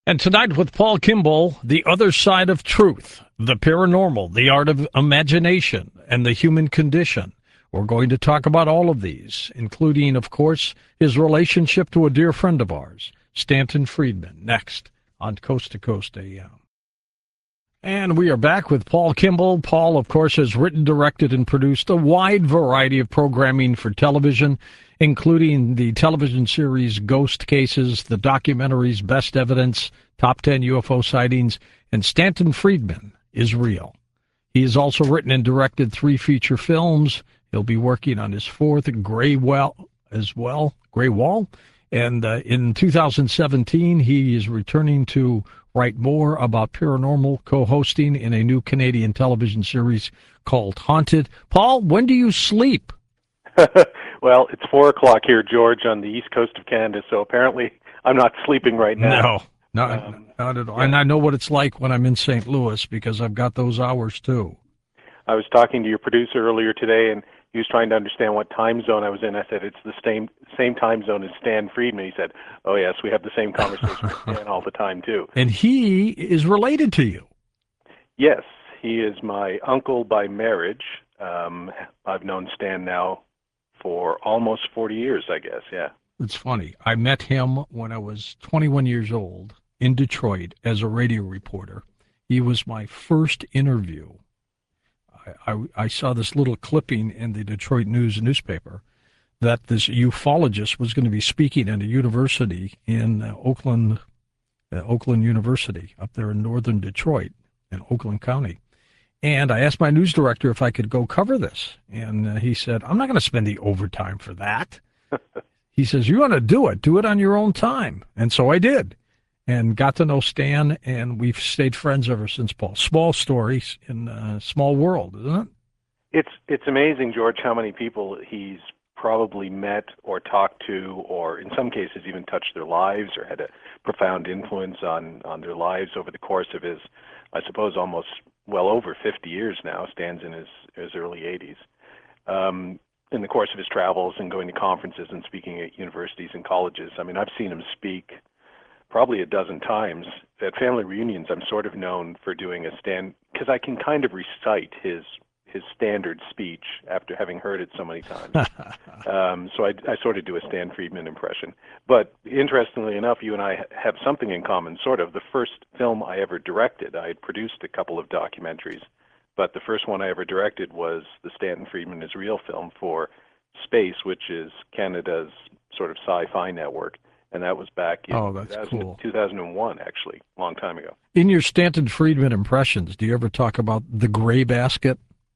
And tonight with Paul Kimball, The Other Side of Truth, the paranormal, the art of imagination, and the human condition. We're going to talk about all of these, including, of course, his relationship to a dear friend of ours, Stanton Friedman, next on Coast to Coast AM. And we are back with Paul Kimball. Paul, of course, has written, directed, and produced a wide variety of programming for television, including the television series Ghost Cases, the documentaries Best Evidence, Top 10 UFO Sightings, and Stanton Friedman is Real. He has also written and directed 3 feature films. He'll be working on his 4th, Gray Wall. And in 2017, he is returning to write more about paranormal, co-hosting in a new Canadian television series called Haunted. Paul, when do you sleep? Well, it's 4:00 here, George, on the east coast of Canada, so apparently I'm not sleeping right now. Not at all. Yeah. And I know what it's like when I'm in St. Louis because I've got those hours too. I was talking to your producer earlier today, and he was trying to understand what time zone I was in. I said, it's the same time zone as Stan Friedman. He said, oh, yes, we have the same conversation with Stan all the time, too. And he is related to you. Yes, he is my uncle by marriage. I've known Stan now for almost 40 years, I guess, yeah. It's funny. I met him when I was 21 years old in Detroit as a radio reporter. He was my first interview. I saw this little clipping in the Detroit News newspaper that this ufologist was going to be speaking at a university in Oakland University up there in northern Detroit in Oakland County. And I asked my news director if I could go cover this. And he said, I'm not going to spend the overtime for that. He says, you want to do it on your own time. And so I did. And got to know Stan, and we've stayed friends ever since, Paul. Small stories in a small world, isn't it? It's amazing, George, how many people he's probably met or talked to, or in some cases even touched their lives or had a profound influence on their lives over the course of his, I suppose, almost well over 50 years now. Stan's in his early 80s. In the course of his travels and going to conferences and speaking at universities and colleges. I mean, I've seen him speak probably a dozen times. At family reunions, I'm sort of known for doing a Stan, because I can kind of recite his standard speech after having heard it so many times. So I sort of do a Stan Friedman impression. But interestingly enough, you and I have something in common, sort of. The first film I ever directed, I had produced a couple of documentaries, but the first one I ever directed was the Stanton Friedman is Real film for Space, which is Canada's sort of sci-fi network. And that was back in 2001, actually, a long time ago. In your Stanton Friedman impressions, do you ever talk about the gray basket?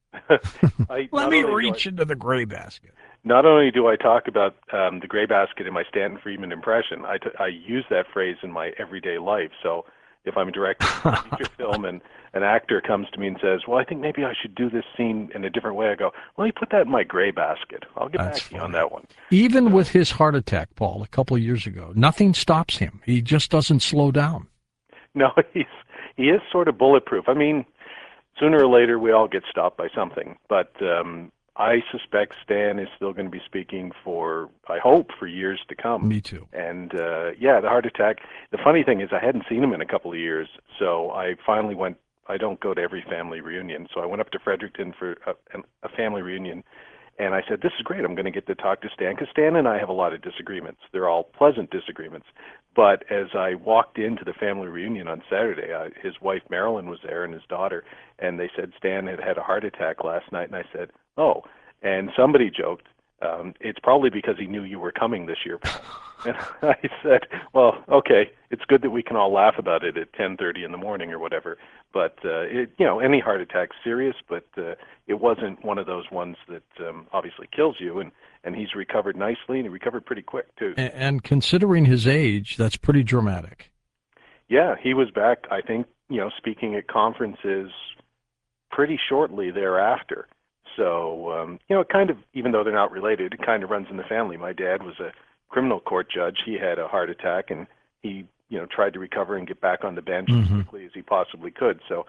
Let me reach into the gray basket. Not only do I talk about the gray basket in my Stanton Friedman impression, I use that phrase in my everyday life. So if I'm directing a feature film and an actor comes to me and says, well, I think maybe I should do this scene in a different way, I go, let me put that in my gray basket. I'll get back to you on that one. Even with his heart attack, Paul, a couple of years ago, nothing stops him. He just doesn't slow down. No, he is sort of bulletproof. I mean, sooner or later we all get stopped by something. But I suspect Stan is still going to be speaking for, I hope, for years to come. Me too. And yeah, the heart attack. The funny thing is I hadn't seen him in a couple of years, so I finally went. I don't go to every family reunion, so I went up to Fredericton for a family reunion, and I said, this is great. I'm going to get to talk to Stan, because Stan and I have a lot of disagreements. They're all pleasant disagreements. But as I walked into the family reunion on Saturday, his wife Marilyn was there and his daughter, and they said Stan had had a heart attack last night, and I said, oh. And somebody joked, it's probably because he knew you were coming this year, Paul. And I said, well, okay, it's good that we can all laugh about it at 10:30 in the morning or whatever. But, any heart attack's serious, but it wasn't one of those ones that obviously kills you. And he's recovered nicely, and he recovered pretty quick, too. And considering his age, that's pretty dramatic. Yeah, he was back, I think, speaking at conferences pretty shortly thereafter. So, it kind of, even though they're not related, it kind of runs in the family. My dad was a criminal court judge. He had a heart attack, and he, tried to recover and get back on the bench as quickly as he possibly could. So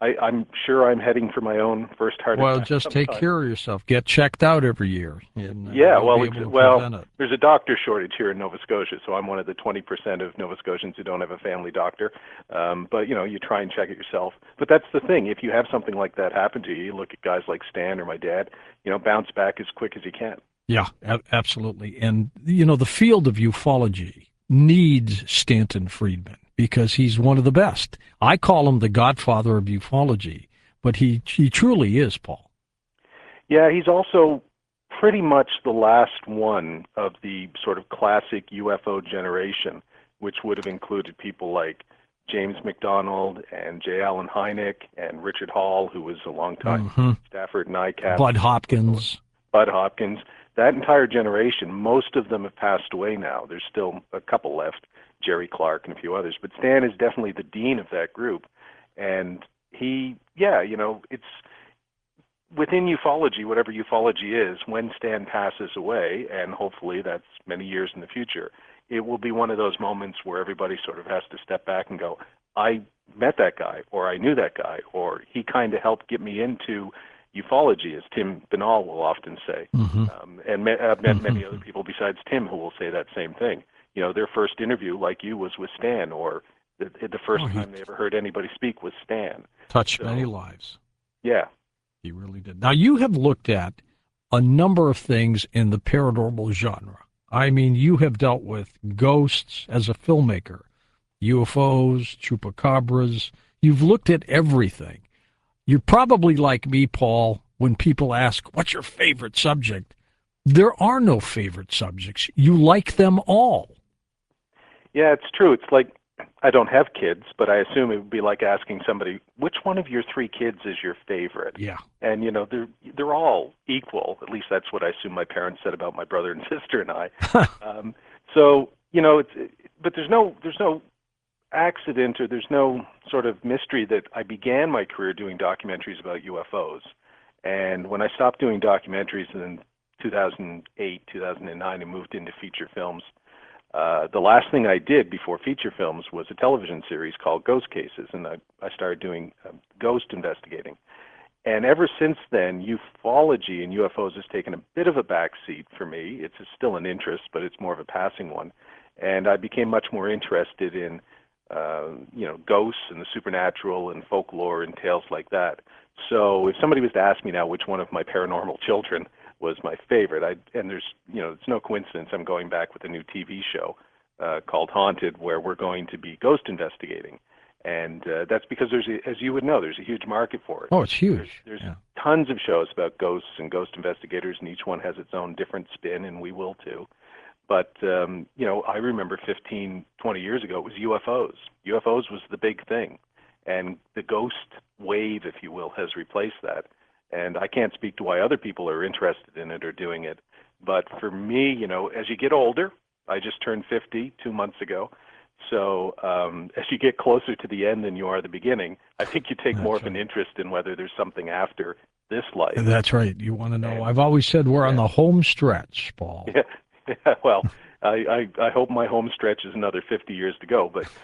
I'm sure I'm heading for my own first heart Well, attack just take sometime. care of yourself. Get checked out every year, and Yeah, you'll well, be able to prevent it. there's a doctor shortage here in Nova Scotia, so I'm one of the 20% of Nova Scotians who don't have a family doctor. But you try and check it yourself. But that's the thing. If you have something like that happen to you, you look at guys like Stan or my dad. Bounce back as quick as you can. Yeah, absolutely. And, the field of ufology needs Stanton Friedman because he's one of the best. I call him the godfather of ufology, but he truly is, Paul. Yeah, he's also pretty much the last one of the sort of classic UFO generation, which would have included people like James McDonald and J. Allen Hynek and Richard Hall, who was a longtime staffer at NICAP. Bud Hopkins. Bud Hopkins. That entire generation, most of them have passed away now. There's still a couple left, Jerry Clark and a few others. But Stan is definitely the dean of that group. And it's within ufology, whatever ufology is, when Stan passes away, and hopefully that's many years in the future, it will be one of those moments where everybody sort of has to step back and go, I met that guy, or I knew that guy, or he kind of helped get me into ufology, as Tim Binnall will often say. And I've met many other people besides Tim who will say that same thing. Their first interview, like you, was with Stan, or the first time they ever heard anybody speak was Stan. Touched many lives. Yeah. He really did. Now, you have looked at a number of things in the paranormal genre. I mean, you have dealt with ghosts as a filmmaker, UFOs, chupacabras. You've looked at everything. You're probably like me, Paul, when people ask, what's your favorite subject? There are no favorite subjects. You like them all. Yeah, it's true. It's like, I don't have kids, but I assume it would be like asking somebody, which one of your 3 kids is your favorite? Yeah. And, they're all equal. At least that's what I assume my parents said about my brother and sister and I. But there's no accident, or there's no sort of mystery that I began my career doing documentaries about UFOs. And when I stopped doing documentaries in 2008, 2009, and moved into feature films, the last thing I did before feature films was a television series called Ghost Cases, and I started doing ghost investigating. And ever since then, ufology and UFOs has taken a bit of a backseat for me. It's still an interest, but it's more of a passing one. And I became much more interested in ghosts and the supernatural and folklore and tales like that. So if somebody was to ask me now which one of my paranormal children was my favorite, it's no coincidence I'm going back with a new TV show called Haunted, where we're going to be ghost investigating. And that's because as you would know, there's a huge market for it. Oh, it's huge. There's tons of shows about ghosts and ghost investigators, and each one has its own different spin, and we will too. But, I remember 15, 20 years ago, it was UFOs. UFOs was the big thing. And the ghost wave, if you will, has replaced that. And I can't speak to why other people are interested in it or doing it. But for me, as you get older, I just turned 50 2 months ago. So as you get closer to the end than you are the beginning, I think you take more of an interest in whether there's something after this life. That's right. You want to know. I've always said we're on the home stretch, Paul. Yeah. Well, I hope my home stretch is another 50 years to go. But,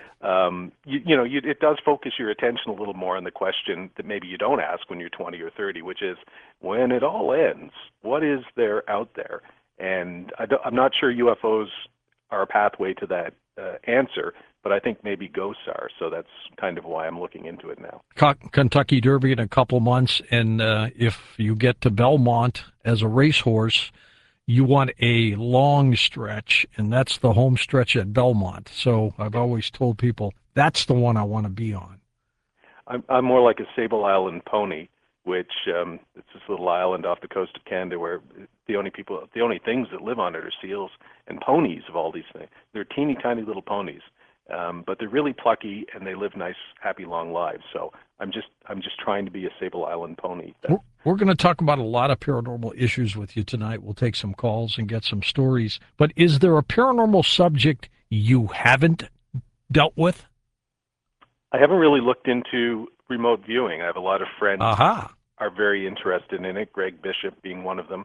it does focus your attention a little more on the question that maybe you don't ask when you're 20 or 30, which is, when it all ends, what is there out there? And I'm not sure UFOs are a pathway to that answer, but I think maybe ghosts are. So that's kind of why I'm looking into it now. Kentucky Derby in a couple months, and if you get to Belmont as a racehorse, you want a long stretch, and that's the home stretch at Belmont. So I've always told people that's the one I want to be on. I'm more like a Sable Island pony, which it's this little island off the coast of Canada where the only things that live on it are seals and ponies of all these things. They're teeny tiny little ponies, but they're really plucky and they live nice, happy, long lives. So I'm just trying to be a Sable Island pony. We're going to talk about a lot of paranormal issues with you tonight. We'll take some calls and get some stories. But is there a paranormal subject you haven't dealt with? I haven't really looked into remote viewing. I have a lot of friends who are very interested in it, Greg Bishop being one of them.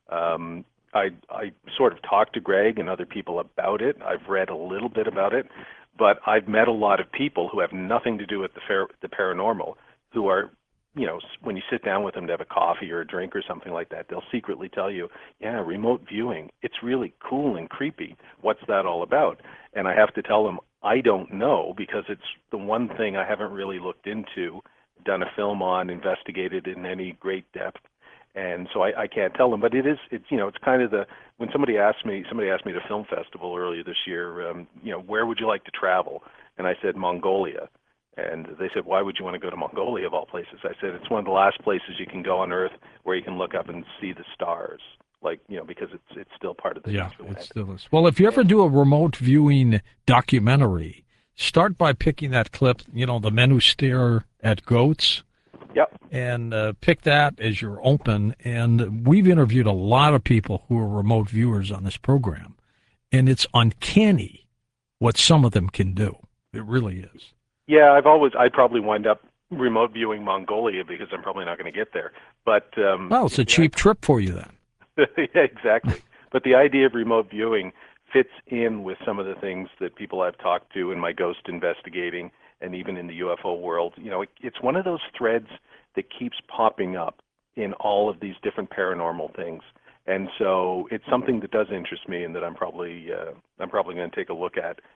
I sort of talked to Greg and other people about it. I've read a little bit about it, but I've met a lot of people who have nothing to do with the paranormal who are, when you sit down with them to have a coffee or a drink or something like that, they'll secretly tell you, yeah, remote viewing, it's really cool and creepy. What's that all about? And I have to tell them, I don't know, because it's the one thing I haven't really looked into, done a film on, investigated in any great depth. And so I can't tell them, but it's kind of when somebody asked me at a film festival earlier this year, where would you like to travel? And I said Mongolia. And they said, why would you want to go to Mongolia of all places? I said, it's one of the last places you can go on Earth where you can look up and see the stars, because it's still part of the nature land. It still is. Well, if you ever do a remote viewing documentary, start by picking that clip, the men who stare at goats. Yep. And pick that as your open. And we've interviewed a lot of people who are remote viewers on this program, and it's uncanny what some of them can do. It really is. Yeah, I'd probably wind up remote viewing Mongolia because I'm probably not going to get there. But well, it's a cheap trip for you then. Yeah, exactly. But the idea of remote viewing fits in with some of the things that people I've talked to in my ghost investigating and even in the UFO world. It's one of those threads that keeps popping up in all of these different paranormal things. And so it's something that does interest me and that I'm probably going to take a look at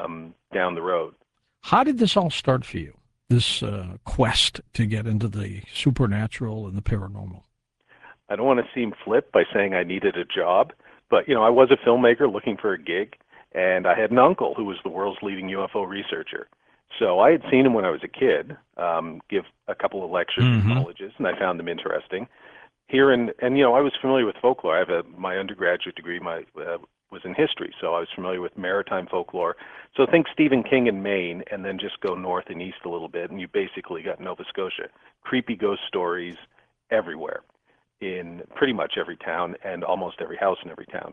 down the road. How did this all start for you, this quest to get into the supernatural and the paranormal? I don't want to seem flip by saying I needed a job, but, I was a filmmaker looking for a gig, and I had an uncle who was the world's leading UFO researcher. So I had seen him when I was a kid give a couple of lectures in colleges, and I found them interesting. I was familiar with folklore. I have my undergraduate degree was in history, so I was familiar with maritime folklore. So think Stephen King in Maine, and then just go north and east a little bit, and you basically got Nova Scotia. Creepy ghost stories everywhere, in pretty much every town and almost every house in every town.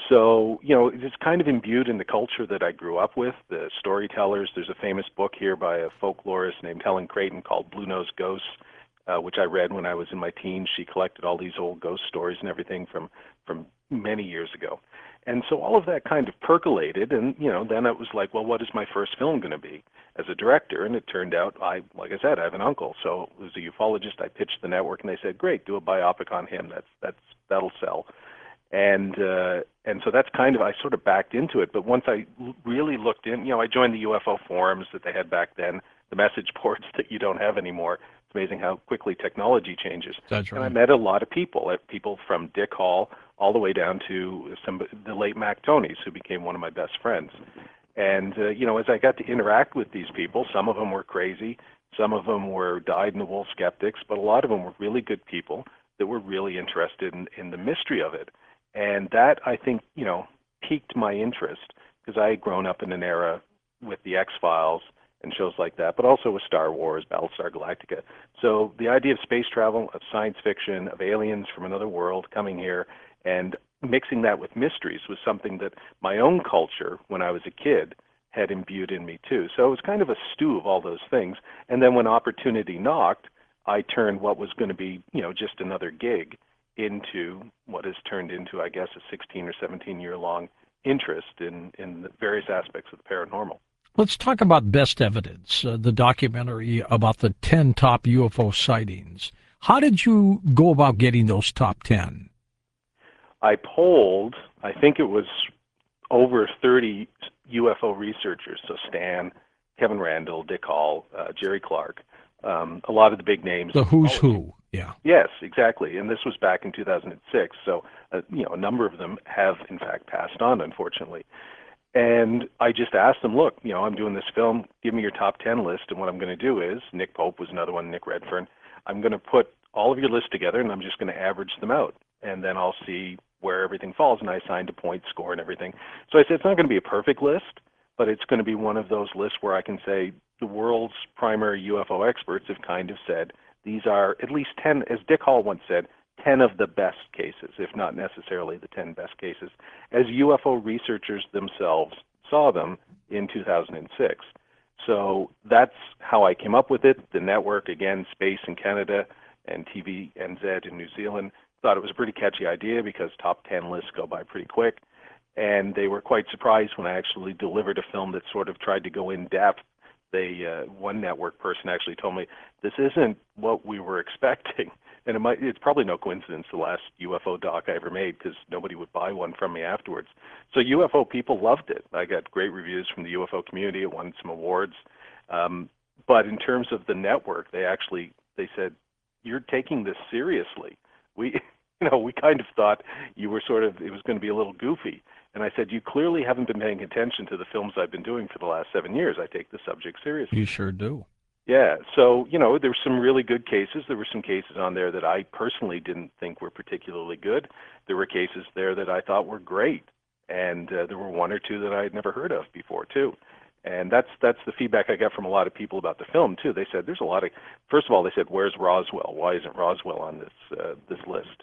So, it's kind of imbued in the culture that I grew up with, the storytellers. There's a famous book here by a folklorist named Helen Creighton called Blue Nose Ghosts, which I read when I was in my teens. She collected all these old ghost stories and everything from many years ago. And so all of that kind of percolated, and, then it was like, well, what is my first film going to be as a director? And it turned out, like I said, I have an uncle. So it was a ufologist. I pitched the network, and they said, great, do a biopic on him. That'll sell. And so that's I sort of backed into it. But once I really looked in, I joined the UFO forums that they had back then, the message boards that you don't have anymore. It's amazing how quickly technology changes. That's right. And I met a lot of people from Dick Hall all the way down to the late Mac Tonys, who became one of my best friends. And, as I got to interact with these people, some of them were crazy, some of them were dyed-in-the-wool skeptics, but a lot of them were really good people that were really interested in the mystery of it. And that, I think, piqued my interest, because I had grown up in an era with the X-Files and shows like that, but also with Star Wars, Battlestar Galactica. So the idea of space travel, of science fiction, of aliens from another world coming here, and mixing that with mysteries was something that my own culture, when I was a kid, had imbued in me too. So it was kind of a stew of all those things. And then when opportunity knocked, I turned what was going to be, just another gig into what has turned into, I guess, a 16 or 17-year-long interest in the various aspects of the paranormal. Let's talk about Best Evidence, the documentary about the 10 top UFO sightings. How did you go about getting those top 10? I polled, I think it was over 30 UFO researchers, so Stan, Kevin Randall, Dick Hall, Jerry Clark, a lot of the big names. The who's who, yeah. Yes, exactly. And this was back in 2006, so a number of them have, in fact, passed on, unfortunately. And I just asked them, look, I'm doing this film, give me your top 10 list, and what I'm going to do is, Nick Pope was another one, Nick Redfern, I'm going to put all of your lists together, and I'm just going to average them out, and then I'll see where everything falls, and I assigned a point score and everything. So I said, it's not going to be a perfect list, but it's going to be one of those lists where I can say the world's primary UFO experts have kind of said these are at least 10, as Dick Hall once said, 10 of the best cases, if not necessarily the 10 best cases, as UFO researchers themselves saw them in 2006. So that's how I came up with it. The network, again, Space in Canada and TVNZ in New Zealand, thought it was a pretty catchy idea because top 10 lists go by pretty quick. And they were quite surprised when I actually delivered a film that sort of tried to go in depth one network person actually told me this isn't what we were expecting. And it's probably no coincidence the last UFO doc I ever made, because nobody would buy one from me afterwards. So UFO people loved it. I got great reviews from the UFO community. It won some awards. But in terms of the network, they said, "You're taking this seriously. We kind of thought you were it was going to be a little goofy." And I said, "You clearly haven't been paying attention to the films I've been doing for the last 7 years. I take the subject seriously." You sure do. Yeah. So, there were some really good cases. There were some cases on there that I personally didn't think were particularly good. There were cases there that I thought were great. And there were one or two that I had never heard of before, too. And that's the feedback I got from a lot of people about the film, too. They said first of all, they said, "Where's Roswell? Why isn't Roswell on this list?"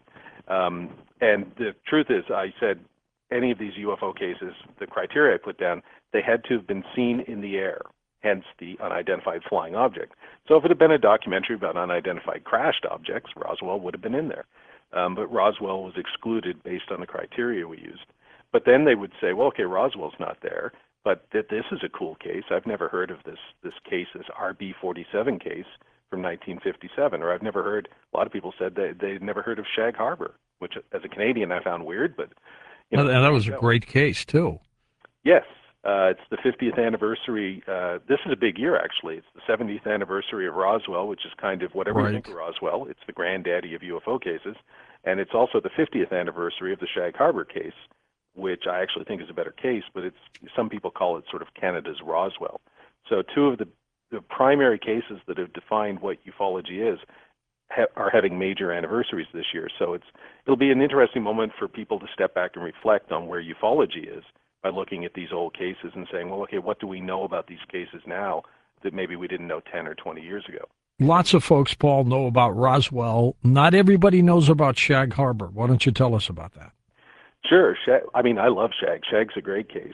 And the truth is, I said, any of these UFO cases, the criteria I put down, they had to have been seen in the air, hence the unidentified flying object. So if it had been a documentary about unidentified crashed objects, Roswell would have been in there. But Roswell was excluded based on the criteria we used. But then they would say, well, okay, Roswell's not there, but this is a cool case. I've never heard of this case, this RB-47 case from 1957, or I've never heard, a lot of people said they'd never heard of Shag Harbor, which as a Canadian I found weird, but And that was a great case, too. Yes. It's the 50th anniversary. This is a big year, actually. It's the 70th anniversary of Roswell, which is kind of whatever you think of Roswell. It's the granddaddy of UFO cases. And it's also the 50th anniversary of the Shag Harbor case, which I actually think is a better case, but some people call it sort of Canada's Roswell. So two of the primary cases that have defined what ufology is are having major anniversaries this year. So it'll be an interesting moment for people to step back and reflect on where ufology is by looking at these old cases and saying, well, okay, what do we know about these cases now that maybe we didn't know 10 or 20 years ago? Lots of folks, Paul, know about Roswell. Not everybody knows about Shag Harbor. Why don't you tell us about that? Sure. I love Shag. Shag's a great case.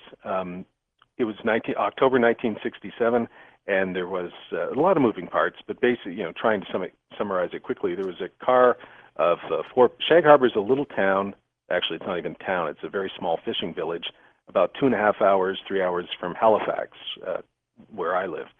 It was October 1967, and there was a lot of moving parts, but basically, trying to summarize it quickly, there was a car of Shag Harbor is a little town. Actually, it's not even a town. It's a very small fishing village, about 2.5 hours, 3 hours from Halifax, where I live.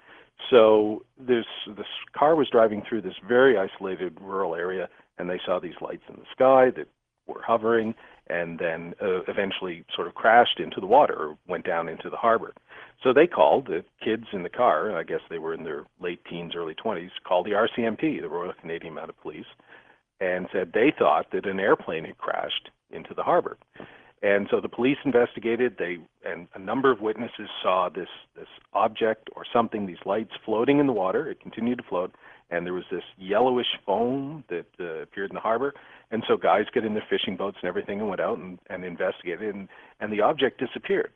So this car was driving through this very isolated rural area, and they saw these lights in the sky that were hovering, and then eventually sort of crashed into the water or went down into the harbor. So they called, the kids in the car, I guess they were in their late teens, early 20s, called the RCMP, the Royal Canadian Mounted Police, and said they thought that an airplane had crashed into the harbor. And so the police investigated, and a number of witnesses saw this object or something, these lights floating in the water. It continued to float, and there was this yellowish foam that appeared in the harbor. And so guys got in their fishing boats and everything and went out and investigated, and the object disappeared.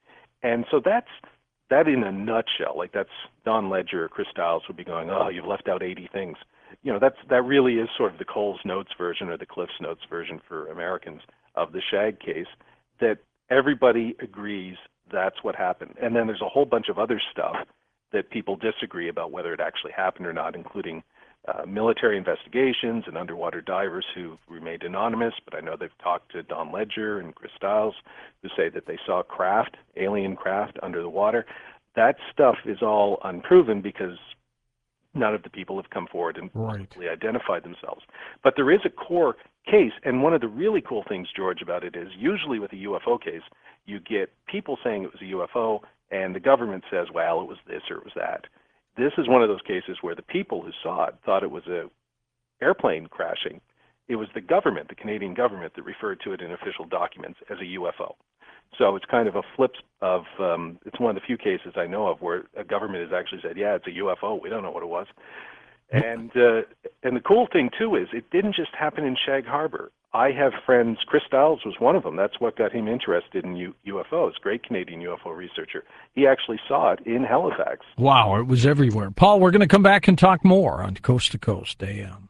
And so that in a nutshell, that's Don Ledger or Chris Stiles would be going, oh, you've left out 80 things. That really is sort of the Coles Notes version or the Cliff's Notes version for Americans of the Shag case, that everybody agrees that's what happened. And then there's a whole bunch of other stuff that people disagree about whether it actually happened or not, including military investigations and underwater divers who remained anonymous, but I know they've talked to Don Ledger and Chris Stiles, who say that they saw alien craft under the water. That stuff is all unproven because none of the people have come forward and publicly identified themselves. But there is a core case, and one of the really cool things, George, about it is usually with a UFO case, you get people saying it was a UFO, and the government says, well, it was this or it was that. This is one of those cases where the people who saw it thought it was an airplane crashing. It was the government, the Canadian government, that referred to it in official documents as a UFO. So it's kind of a flip of, it's one of the few cases I know of where a government has actually said, yeah, it's a UFO. We don't know what it was. And the cool thing, too, is it didn't just happen in Shag Harbor. I have friends, Chris Stiles was one of them. That's what got him interested in UFOs, great Canadian UFO researcher. He actually saw it in Halifax. Wow, it was everywhere. Paul, we're going to come back and talk more on Coast to Coast AM.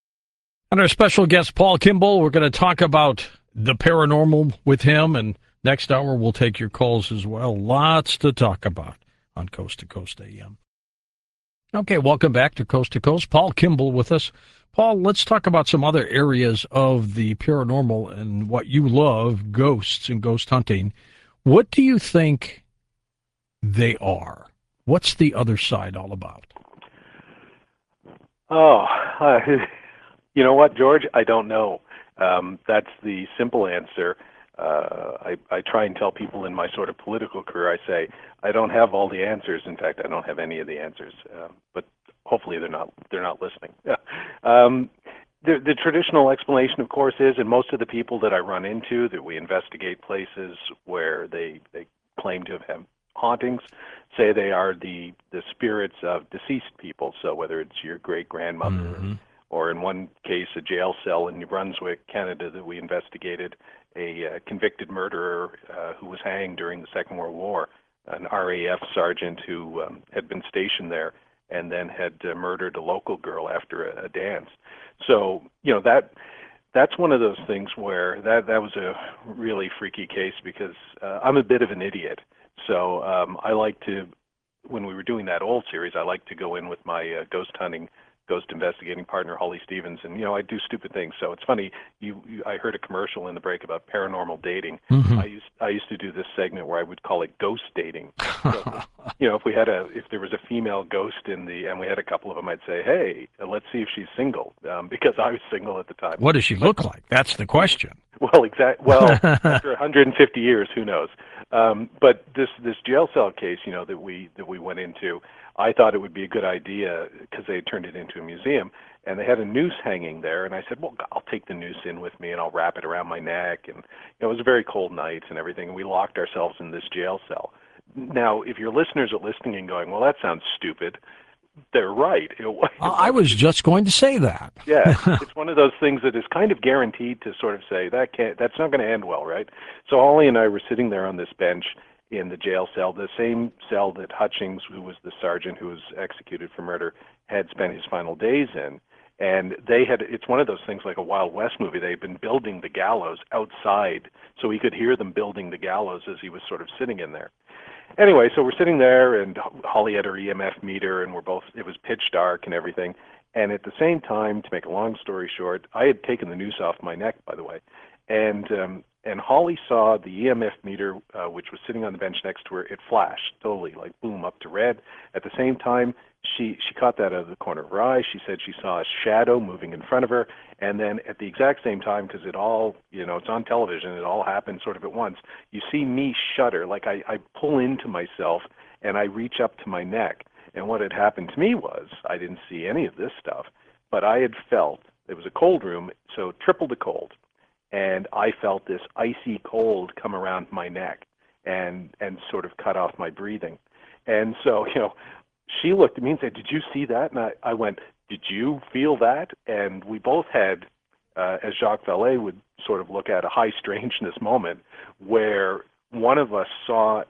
And our special guest, Paul Kimball, we're going to talk about the paranormal with him, and next hour we'll take your calls as well. Lots to talk about on Coast to Coast AM. Okay, welcome back to Coast. Paul Kimball with us. Paul, let's talk about some other areas of the paranormal and what you love, ghosts and ghost hunting. What do you think they are? What's the other side all about? Oh, you know what, George? I don't know. That's the simple answer. I try and tell people in my sort of political career, I say, I don't have all the answers. In fact, I don't have any of the answers. But hopefully they're not listening. The traditional explanation, of course, is, and most of the people that I run into, that we investigate places where they claim to have hauntings, say they are the spirits of deceased people. So whether it's your great grandmother, Mm-hmm. or in one case, a jail cell in New Brunswick, Canada, that we investigated, a convicted murderer who was hanged during the Second World War, an RAF sergeant who had been stationed there and then had murdered a local girl after a dance. So, that's one of those things where that was a really freaky case, because I'm a bit of an idiot. So I like to, when we were doing that old series, I like to go in with my ghost investigating partner, Holly Stevens, and I do stupid things. So it's funny. I heard a commercial in the break about paranormal dating. Mm-hmm. I used to do this segment where I would call it ghost dating. So, if there was a female ghost and we had a couple of them, I'd say, hey, let's see if she's single, because I was single at the time. What does she look like? That's the question. Well, Well, after 150 years, who knows? But this jail cell case, that we went into, I thought it would be a good idea because they had turned it into a museum, and they had a noose hanging there. And I said, well, I'll take the noose in with me and I'll wrap it around my neck. And it was a very cold night and everything, and we locked ourselves in this jail cell. Now, if your listeners are listening and going, well, that sounds stupid, they're right. I was just going to say that. Yeah, it's one of those things that is kind of guaranteed to sort of say that's not going to end well, right? So Holly and I were sitting there on this bench in the jail cell, the same cell that Hutchings, who was the sergeant who was executed for murder, had spent his final days in. And it's one of those things like a Wild West movie. They had been building the gallows outside, so he could hear them building the gallows as he was sort of sitting in there. Anyway, so we're sitting there, and Holly had her EMF meter, and it was pitch dark and everything. And at the same time, to make a long story short, I had taken the noose off my neck, by the way. And Holly saw the EMF meter, which was sitting on the bench next to her. It flashed totally, like boom, up to red. At the same time, she caught that out of the corner of her eye. She said she saw a shadow moving in front of her. And then at the exact same time, because it all, it's on television, it all happened sort of at once, you see me shudder, like I pull into myself and I reach up to my neck. And what had happened to me was, I didn't see any of this stuff, but I had felt, it was a cold room, so triple the cold. And I felt this icy cold come around my neck and sort of cut off my breathing. And so, she looked at me and said, did you see that? And I went, did you feel that? And we both had, as Jacques Vallée would sort of look at, a high strangeness moment where one of us saw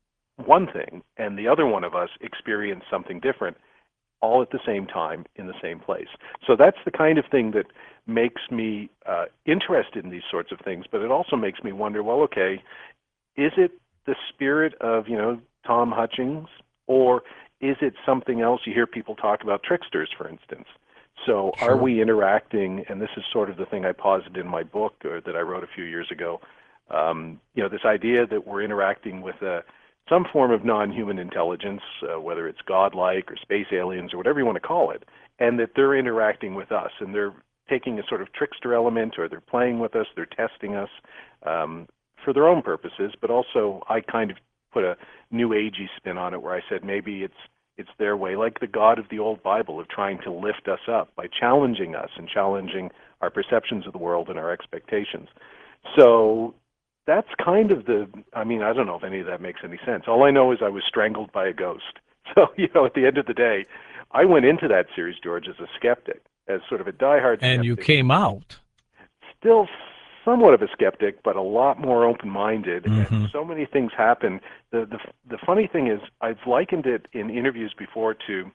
one thing and the other one of us experienced something different, all at the same time in the same place. So that's the kind of thing that makes me interested in these sorts of things, but it also makes me wonder, well, okay, is it the spirit of, Tom Hutchings, or is it something else? You hear people talk about tricksters, for instance. So Sure. Are we interacting, and this is sort of the thing I posited in my book that I wrote a few years ago, this idea that we're interacting with some form of non-human intelligence, whether it's godlike or space aliens or whatever you want to call it, and that they're interacting with us, and they're taking a sort of trickster element, or they're playing with us, they're testing us for their own purposes, but also I kind of put a new agey spin on it where I said maybe it's their way, like the God of the old Bible, of trying to lift us up by challenging us and challenging our perceptions of the world and our expectations. So that's kind of I don't know if any of that makes any sense. All I know is I was strangled by a ghost. So, at the end of the day, I went into that series, George, as a skeptic, as sort of a diehard skeptic. And you came out. Still somewhat of a skeptic, but a lot more open-minded. Mm-hmm. And so many things happen. The funny thing is, I've likened it in interviews before to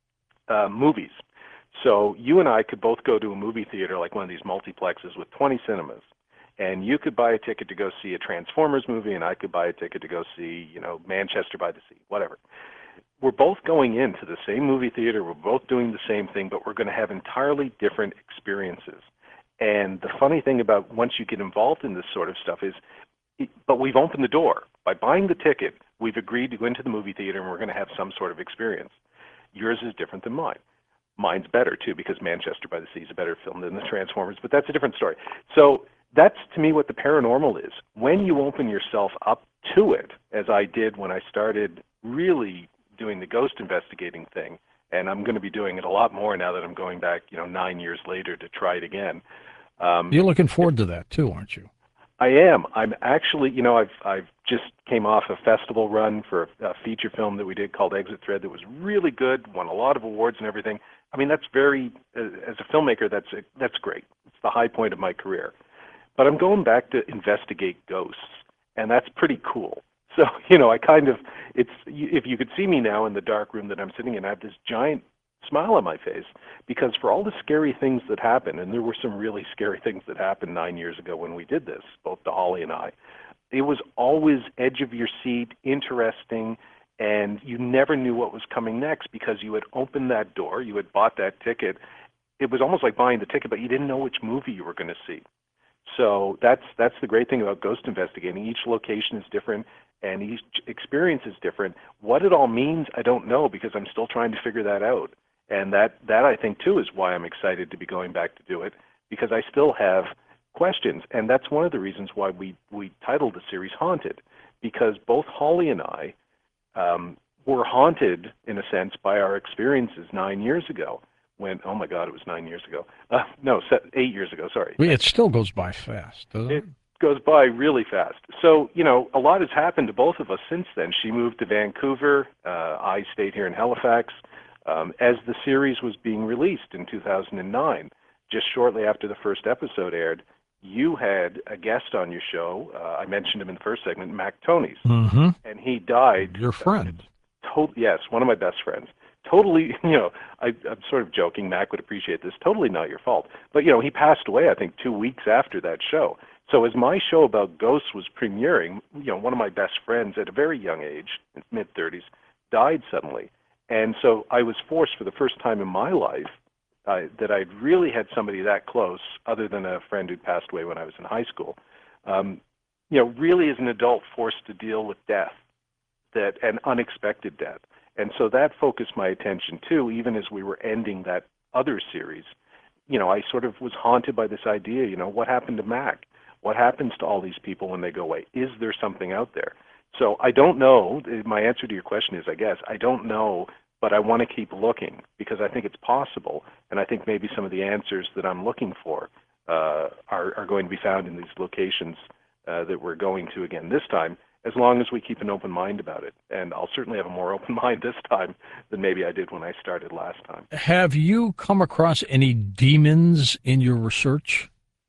movies. So you and I could both go to a movie theater, like one of these multiplexes with 20 cinemas, and you could buy a ticket to go see a Transformers movie, and I could buy a ticket to go see, Manchester by the Sea, whatever. We're both going into the same movie theater, we're both doing the same thing, but we're going to have entirely different experiences. And the funny thing about once you get involved in this sort of stuff is, but we've opened the door. By buying the ticket, We've agreed to go into the movie theater and we're going to have some sort of experience. Yours is different than mine. Mine's better too because Manchester by the Sea is a better film than the Transformers, but that's a different story. So that's to me what the paranormal is. When you open yourself up to it, as I did when I started really doing the ghost investigating thing, and I'm going to be doing it a lot more now that I'm going back, 9 years later to try it again. You're looking forward to that too, aren't you? I am. I'm actually, I've just came off a festival run for a feature film that we did called Exit Thread that was really good, won a lot of awards and everything. I mean, that's very, as a filmmaker, that's great. It's the high point of my career. But I'm going back to investigate ghosts, and that's pretty cool. So, I kind of, if you could see me now in the dark room that I'm sitting in, I have this giant smile on my face because for all the scary things that happen, and there were some really scary things that happened 9 years ago when we did this, both to Holly and I, it was always edge of your seat, interesting, and you never knew what was coming next because you had opened that door, you had bought that ticket. It was almost like buying the ticket, but you didn't know which movie you were going to see. So that's the great thing about ghost investigating. Each location is different, and each experience is different. What it all means, I don't know because I'm still trying to figure that out. And that I think, too, is why I'm excited to be going back to do it, because I still have questions. And that's one of the reasons why we titled the series Haunted, because both Holly and I were haunted, in a sense, by our experiences 9 years ago when, oh, my God, it was 9 years ago. No, 8 years ago, sorry. It still goes by fast, doesn't it? It goes by really fast. So, a lot has happened to both of us since then. She moved to Vancouver. I stayed here in Halifax. As the series was being released in 2009, just shortly after the first episode aired, you had a guest on your show. I mentioned him in the first segment, Mac Tonys. Mm-hmm. And he died. Your friend. Yes, one of my best friends. Totally, I'm sort of joking. Mac would appreciate this. Totally not your fault. But, he passed away, I think, 2 weeks after that show. So as my show about ghosts was premiering, one of my best friends at a very young age, in mid-30s, died suddenly. And so I was forced for the first time in my life that I'd really had somebody that close, other than a friend who'd passed away when I was in high school, really as an adult forced to deal with death, an unexpected death. And so that focused my attention too, even as we were ending that other series. I sort of was haunted by this idea, what happened to Mac? What happens to all these people when they go away? Is there something out there? So I don't know. My answer to your question is, I guess, I don't know, but I want to keep looking because I think it's possible, and I think maybe some of the answers that I'm looking for are going to be found in these locations that we're going to again this time, as long as we keep an open mind about it. And I'll certainly have a more open mind this time than maybe I did when I started last time. Have you come across any demons in your research?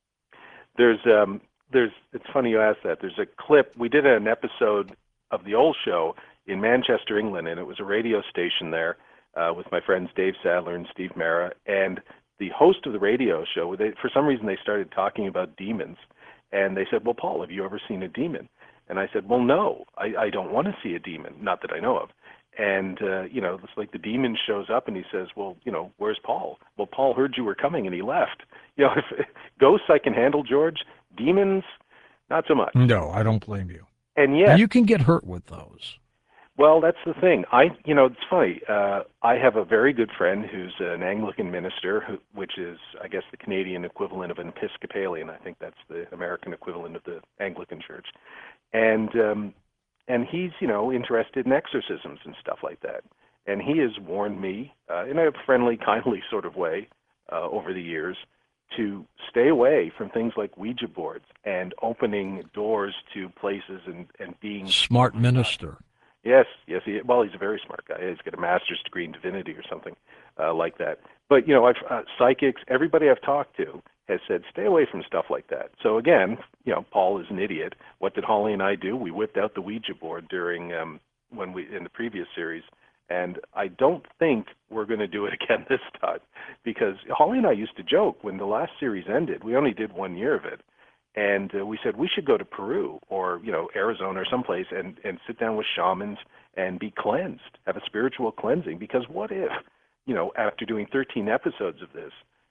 It's funny you ask that. There's a clip. We did an episode of the old show in Manchester, England, and it was a radio station there with my friends Dave Sadler and Steve Mara. And the host of the radio show, for some reason they started talking about demons. And they said, well, Paul, have you ever seen a demon? And I said, well, no, I don't want to see a demon, not that I know of. And, it's like the demon shows up and he says, well, where's Paul? Well, Paul heard you were coming and he left. If ghosts I can handle, George, demons, not so much. No, I don't blame you. And yet, you can get hurt with those. Well, that's the thing. It's funny. I have a very good friend who's an Anglican minister, which is, I guess, the Canadian equivalent of an Episcopalian. I think that's the American equivalent of the Anglican Church. And he's, interested in exorcisms and stuff like that. And he has warned me, in a friendly, kindly sort of way, over the years, to stay away from things like Ouija boards and opening doors to places and being smart minister. Yes. He's a very smart guy. He's got a master's degree in divinity or something like that. But psychics, everybody I've talked to has said stay away from stuff like that. So again, Paul is an idiot. What did Holly and I do? We whipped out the Ouija board during in the previous series. And I don't think we're going to do it again this time because Holly and I used to joke when the last series ended. We only did 1 year of it. And we said we should go to Peru or, Arizona or someplace and sit down with shamans and be cleansed, have a spiritual cleansing. Because what if, after doing 13 episodes of this,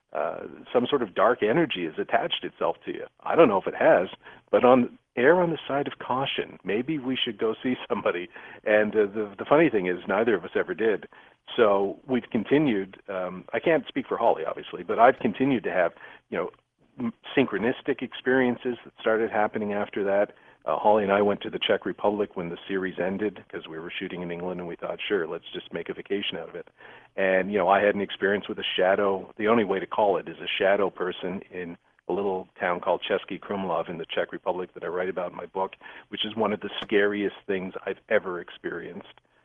some sort of dark energy has attached itself to you. I don't know if it has, but err on the side of caution. Maybe we should go see somebody. And the funny thing is, neither of us ever did. So we've continued. I can't speak for Holly, obviously, but I've continued to have, synchronistic experiences that started happening after that. Holly and I went to the Czech Republic when the series ended because we were shooting in England, and we thought, sure, let's just make a vacation out of it. And, I had an experience with a shadow. The only way to call it is a shadow person in a little town called Český Krumlov in the Czech Republic that I write about in my book, which is one of the scariest things I've ever experienced.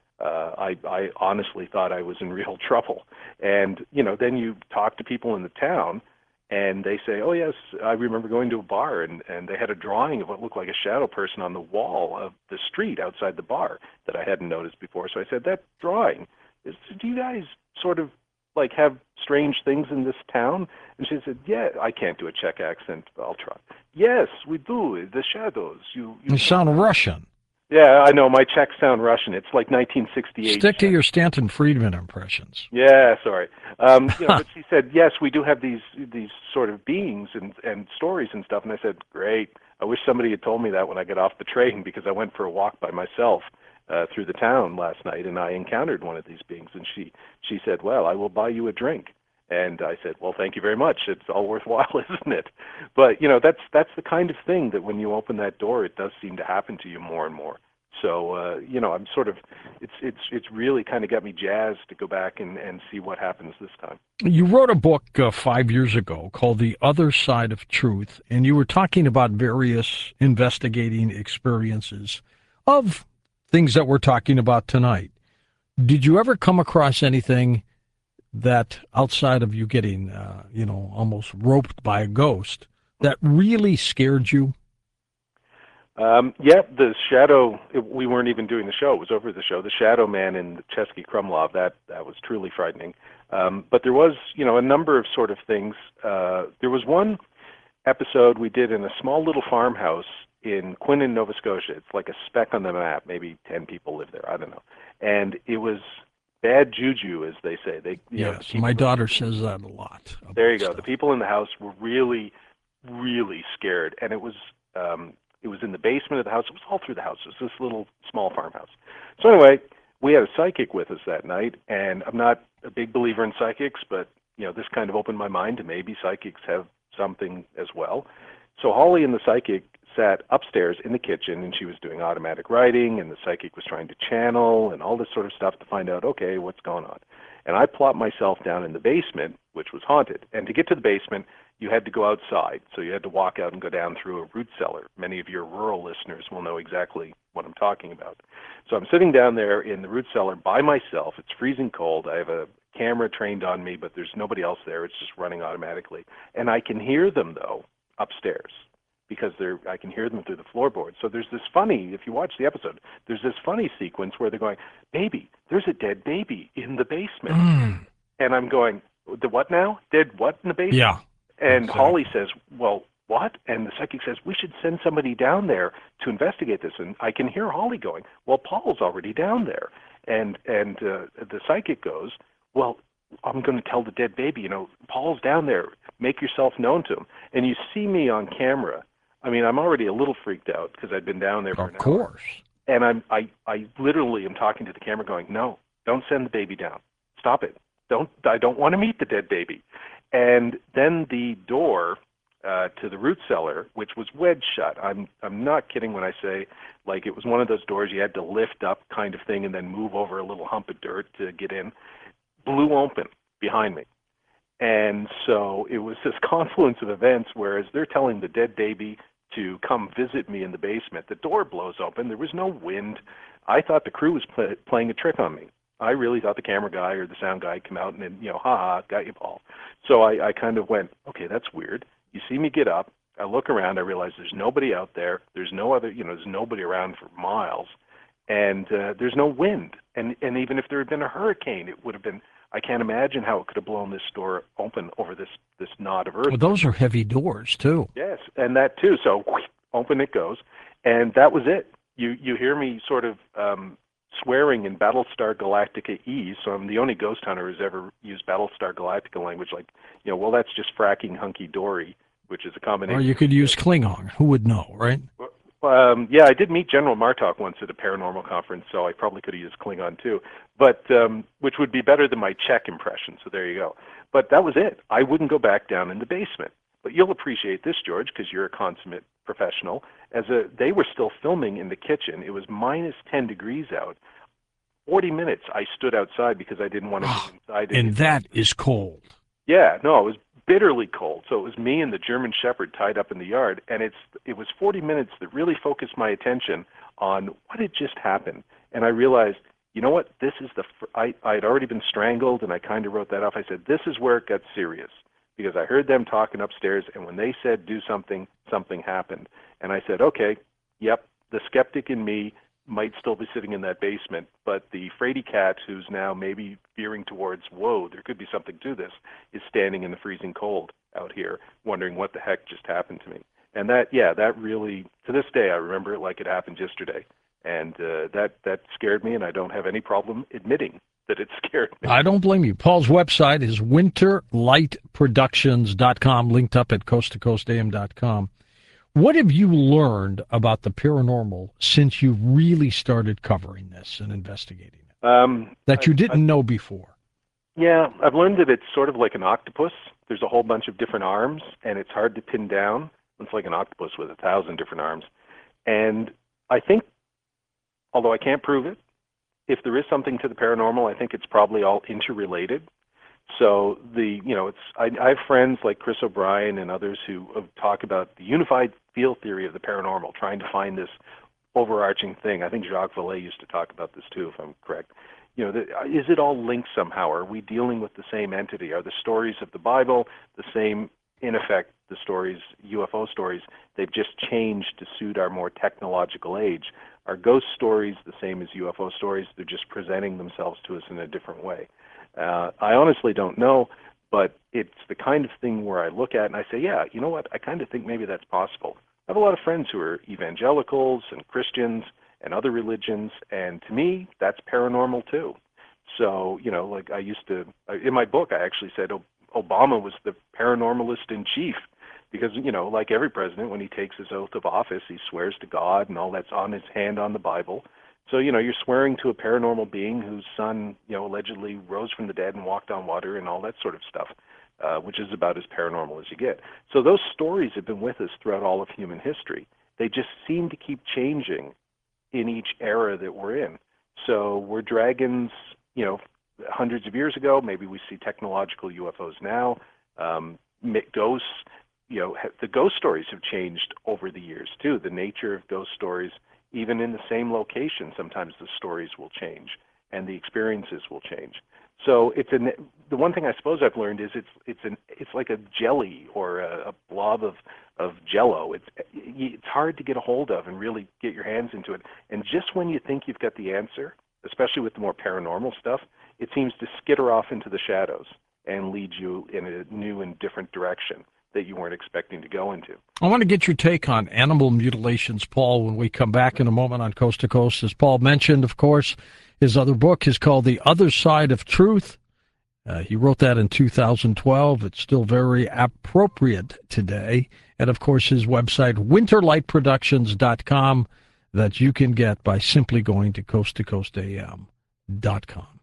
I honestly thought I was in real trouble. And, then you talk to people in the town, and they say, oh, yes, I remember going to a bar, and they had a drawing of what looked like a shadow person on the wall of the street outside the bar that I hadn't noticed before. So I said, that drawing, do you guys sort of like have strange things in this town? And she said, yeah, I can't do a Czech accent. I'll try. Yes, we do. The shadows. You sound Russian. Yeah, I know. My Czechs sound Russian. It's like 1968. Stick to your Stanton Friedman impressions. Yeah, sorry. But she said, yes, we do have these sort of beings and stories and stuff. And I said, great. I wish somebody had told me that when I got off the train, because I went for a walk by myself through the town last night, and I encountered one of these beings. And she said, well, I will buy you a drink. And I said, well, thank you very much. It's all worthwhile, isn't it? But, that's the kind of thing that when you open that door, it does seem to happen to you more and more. So, I'm sort of, it's really kind of got me jazzed to go back and see what happens this time. You wrote a book 5 years ago called The Other Side of Truth, and you were talking about various investigating experiences of things that we're talking about tonight. Did you ever come across anything that, outside of you getting, almost roped by a ghost, that really scared you? Yeah, the shadow, we weren't even doing the show, it was over the show. The shadow man in the Český Krumlov, that was truly frightening. But there was, a number of sort of things. There was one episode we did in a small little farmhouse in Quinnan, Nova Scotia. It's like a speck on the map. Maybe 10 people live there. I don't know. And it was bad juju, as they say. Yes, my daughter says that a lot. There you go. The people in the house were really, really scared. And it was in the basement of the house. It was all through the house. It was this little small farmhouse. So anyway, we had a psychic with us that night. And I'm not a big believer in psychics, but, this kind of opened my mind to maybe psychics have something as well. So Holly and the psychic sat upstairs in the kitchen, and she was doing automatic writing, and the psychic was trying to channel and all this sort of stuff to find out, okay, what's going on. And I plopped myself down in the basement, which was haunted. And to get to the basement, you had to go outside. So you had to walk out and go down through a root cellar. Many of your rural listeners will know exactly what I'm talking about. So I'm sitting down there in the root cellar by myself. It's freezing cold. I have a camera trained on me, but there's nobody else there. It's just running automatically. And I can hear them, though, upstairs, because I can hear them through the floorboards. So there's this funny, if you watch the episode, there's this funny sequence where they're going, baby, there's a dead baby in the basement. And I'm going, the what now? Dead what in the basement? Yeah. And Holly says, well, what? And the psychic says, we should send somebody down there to investigate this. And I can hear Holly going, well, Paul's already down there. And the psychic goes, well, I'm going to tell the dead baby, Paul's down there. Make yourself known to him. And you see me on camera. I mean, I'm already a little freaked out because I'd been down there for an hour. Of course. And I literally am talking to the camera going, no, don't send the baby down. Stop it. I don't want to meet the dead baby. And then the door to the root cellar, which was wedged shut. I'm not kidding when I say, like, it was one of those doors you had to lift up kind of thing and then move over a little hump of dirt to get in, blew open behind me. And so it was this confluence of events, whereas they're telling the dead baby to come visit me in the basement. The door blows open. There was no wind. I thought the crew was playing a trick on me. I really thought the camera guy or the sound guy come out and, ha, got you, Paul. So I kind of went, okay, that's weird. You see me get up. I look around. I realize there's nobody out there. There's no other, there's nobody around for miles. And there's no wind. And even if there had been a hurricane, it would have been, I can't imagine how it could have blown this door open over this knot of earth. Well, those are heavy doors, too. Yes, and that, too. So open it goes. And that was it. You hear me sort of swearing in Battlestar Galactica E, so I'm the only ghost hunter who's ever used Battlestar Galactica language, like, well, that's just fracking hunky-dory, which is a combination. Or you could use Klingon. Who would know, right? Yeah, I did meet General Martok once at a paranormal conference, so I probably could have used Klingon too, but which would be better than my Czech impression, so there you go. But that was it. I wouldn't go back down in the basement. But you'll appreciate this, George, because you're a consummate professional. They were still filming in the kitchen. It was minus 10 degrees out. 40 minutes I stood outside because I didn't want to go inside. And that is cold. Yeah, no, it was bitterly cold. So it was me and the German Shepherd tied up in the yard, and it was 40 minutes that really focused my attention on what had just happened. And I realized, you know what, this is I had already been strangled, and I kind of wrote that off. I said, this is where it got serious, because I heard them talking upstairs, and when they said do something, something happened. And I said, okay, yep, the skeptic in me might still be sitting in that basement, but the fraidy cat who's now maybe veering towards, whoa, there could be something to this, is standing in the freezing cold out here wondering what the heck just happened to me. And that really, to this day, I remember it like it happened yesterday. And that scared me, and I don't have any problem admitting that it scared me. I don't blame you. Paul's website is winterlightproductions.com, linked up at coasttocoastam.com. What have you learned about the paranormal since you really started covering this and investigating it that you didn't know before? Yeah, I've learned that it's sort of like an octopus. There's a whole bunch of different arms, and it's hard to pin down. It's like an octopus with 1,000 different arms. And I think, although I can't prove it, if there is something to the paranormal, I think it's probably all interrelated. So I have friends like Chris O'Brien and others who talk about the unified field theory of the paranormal, trying to find this overarching thing. I think Jacques Vallée used to talk about this too, if I'm correct. Is it all linked somehow? Are we dealing with the same entity? Are the stories of the Bible the same? In effect, the stories, UFO stories, they've just changed to suit our more technological age. Are ghost stories the same as UFO stories? They're just presenting themselves to us in a different way. I honestly don't know, but it's the kind of thing where I look at and I say, yeah, you know what, I kind of think maybe that's possible. I have a lot of friends who are evangelicals and Christians and other religions, and to me, that's paranormal too. So, like I used to, in my book, I actually said Obama was the paranormalist in chief because, like every president, when he takes his oath of office, he swears to God and all that's on his hand on the Bible. So, you're swearing to a paranormal being whose son, allegedly rose from the dead and walked on water and all that sort of stuff, which is about as paranormal as you get. So those stories have been with us throughout all of human history. They just seem to keep changing in each era that we're in. So we're dragons, hundreds of years ago. Maybe we see technological UFOs now. Ghosts, the ghost stories have changed over the years too. The nature of ghost stories, even in the same location, sometimes the stories will change and the experiences will change. So the one thing I suppose I've learned is it's like a jelly or a blob of Jello. It's hard to get a hold of and really get your hands into it. And just when you think you've got the answer, especially with the more paranormal stuff, it seems to skitter off into the shadows and lead you in a new and different direction that you weren't expecting to go into. I want to get your take on animal mutilations, Paul, when we come back in a moment on Coast to Coast. As Paul mentioned, of course, his other book is called The Other Side of Truth. He wrote that in 2012. It's still very appropriate today. And, of course, his website, winterlightproductions.com, that you can get by simply going to coasttocoastam.com.